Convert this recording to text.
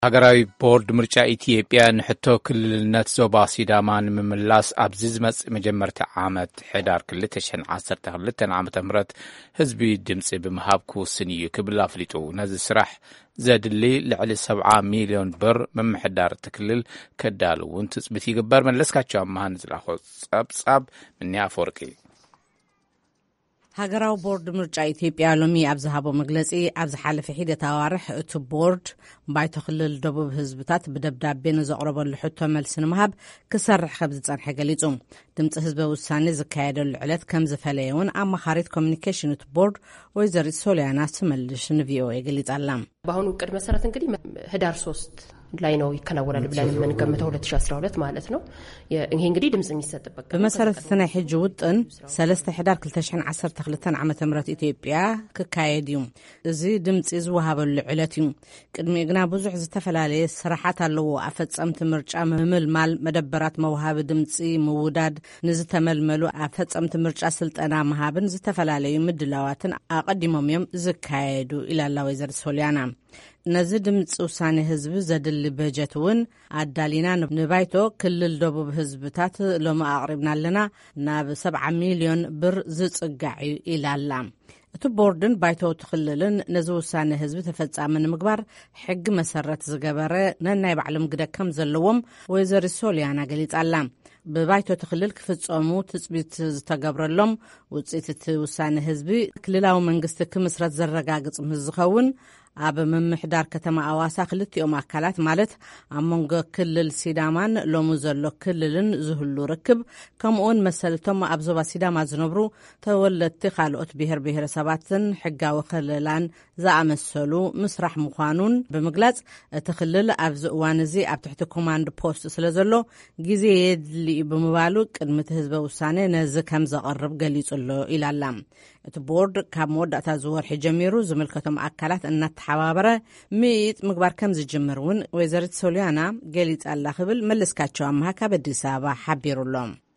ሃገራዊ ቦርድ ምርጫ ኢትዮጵያ ንሕቶ ክልልነት ዞባ ሲዳማ ንምምላስ ኣብዚ ዝመጽእ መጀመርታ ዓመት ሕዳር 2012 ዓመተ ምህረት ህዝቢ ድምጺ ብምሃብ ክውስን እዩ ክብል ኣፍሊጡ ነዚ ስራሕ ዘድሊ ልዕሊ 70 ሚልዮን ብር መምሕዳር ትክልል ከዳሉ እውን ትጽቢት ይግበር። መለስካቸው ኣማሃን ዝላኾ ጸብጻብ ምንያ አፈወርቂ ሃገራዊ ቦርድ ምርጫ ኢትዮጵያ ሎሚ ኣብ ዝሃቦ መግለጺ ኣብ ዝሓለፈ ሂደት ኣዋርሕ እቲ ቦርድ ባይቶ ክልል ደቡብ ህዝብታት ብደብዳቤ ንዘቕረበሉ ሕቶ መልሲ ንምሃብ ክሰርሕ ከም ዝጸንሐ ገሊጹ ድምፂ ህዝቢ ውሳኔ ዝካየደሉ ዕለት ከም ዝፈለየ እውን ኣማኻሪት ኮሚኒኬሽን እቲ ቦርድ ወይዘሪት ሶልያና ስመልሽ ንቪኦኤ ገሊጻላ። በአሁኑ ቅድ መሰረት እንግዲህ ህዳር 3 ላይ ነው ይከናወናል ብለን የምንገምተው 2012 ማለት ነው። ይሄ እንግዲህ ድምጽ የሚሰጥበት በመሰረት ተናይ ሕጂ ውጥን 3 ሕዳር 2012 ዓመተ ምህረት ኢትዮጵያ ክካየድ እዩ። እዚ ድምጽ ዝወሃበሉ ዕለት እዩ። ቅድሚ ግና ብዙሕ ዝተፈላለየ ስራሓት ኣለዎ። ኣፈጸምቲ ምርጫ ምምልማል፣ መደበራት መውሃቢ ድምጽ ምውዳድ፣ ንዝተመልመሉ ኣፈጸምቲ ምርጫ ስልጠና መሃብን ዝተፈላለዩ ምድላዋትን ኣቀዲሞም እዮም ዝካየዱ ኢላላ ወይዘሪት ሶልያና። ነዚ ድምፂ ውሳኔ ህዝቢ ዘድሊ በጀት እውን ኣዳሊና ንባይቶ ክልል ደቡብ ህዝብታት ሎሚ ኣቕሪብና ኣለና ናብ 70 ሚልዮን ብር ዝጽጋዕ ኢላላ። እቲ ቦርድን ባይቶ ትክልልን ነዚ ውሳኔ ህዝቢ ተፈጻሚ ንምግባር ሕጊ መሰረት ዝገበረ ነናይ ባዕሎም ግደ ከም ዘለዎም ወይዘሪት ሶልያና ገሊጻላ። ብባይቶ ትክልል ክፍጸሙ ትጽቢት ዝተገብረሎም ውጽኢት እቲ ውሳኔ ህዝቢ ክልላዊ መንግስቲ ክምስረት ዘረጋግጽ ምስ ዝኸውን ኣብ ምምሕዳር ከተማ ኣዋሳ ክልቲኦም ኣካላት ማለት ኣብ መንጎ ክልል ሲዳማን ሎሙ ዘሎ ክልልን ዝህሉ ርክብ ከምኡውን መሰልቶም ኣብ ዞባ ሲዳማ ዝነብሩ ተወለድቲ ካልኦት ብሔር ብሔረሰባትን ሕጋዊ ክልላን ዝኣመሰሉ ምስራሕ ምዃኑን ብምግላጽ እቲ ክልል ኣብዚ እዋን እዚ ኣብ ትሕቲ ኮማንድ ፖስት ስለ ዘሎ ግዜ የድሊ ብምባሉ ቅድሚ እቲ ህዝበ ውሳኔ ነዚ ከም ዘቐርብ ገሊጹሎ ኢላላ። እቲ ቦርድ ካብ መወዳእታ ዝወርሒ ጀሚሩ ዝምልከቶም ኣካላት እናተሓባበረ ምኢጥ ምግባር ከም ዝጅምር እውን ወይዘሪት ሶልያና ገሊጻላ ክብል መለስካቸው ኣማሃ ካብ ኣዲስ ኣበባ ሓቢሩሎም።